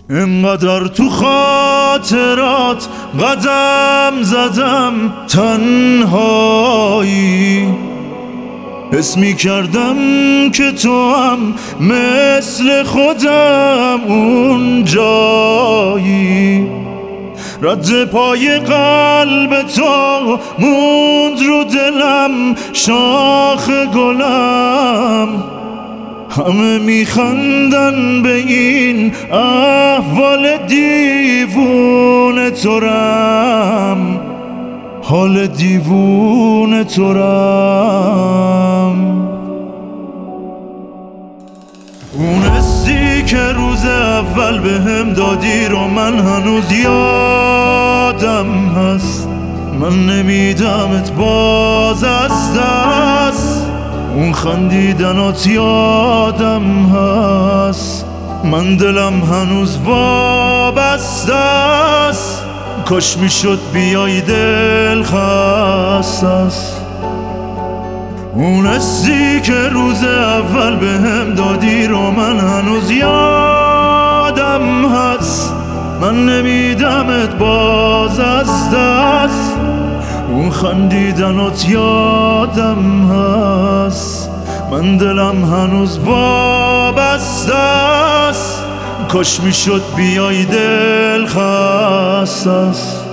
اینقدر تو خاطرات قدم زدم تنهایی، حس می کردم که تو هم مثل خودم اون جایی. رد پای قلب تو موند رو دلم شاخ گلم، همه میخندن به این احوال دیوونه تورم، حال دیوونه تورم. اون حسی که روز اول بهم دادی رو من هنوز یادم هست، من نمیدمت باز از دست، اون خندیدنات یادم هست، من دلم هنوز وابسته است، کاش میشد بیای دل خسته است. اون حسی که روز اول بهم دادی رو من هنوز یادم هست، من نمیدمت باز از دست، اون خندیدنات یادم هست، من دلم هنوز وابسته است، کاش میشد بیای دل خسته است.